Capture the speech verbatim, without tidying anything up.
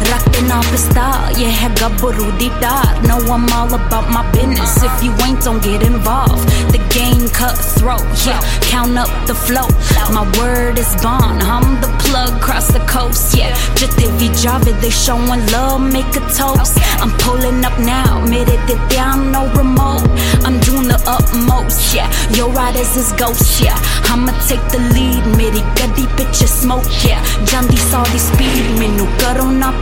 ਰੱਖਦੇ ਨਾ ਪਿਸਤਾ ਇਹ ਹੈਗਾ ਬਰੂਦੀ ਟਾਰ No, I'm all about my business. If you ain't, don't get involved. The game cutthroat, yeah. Count up the flow. My word is bond. I'm the plug across the coast, yeah. Jitte vi jave, they showing love, make a toast. I'm pulling up now, mere te down, no remote. I'm doing the utmost, yeah. Your riders is ghosts, yeah. I'ma take the lead, mere gaddi piche smoke, yeah. Jandi saw the speed, menu karo na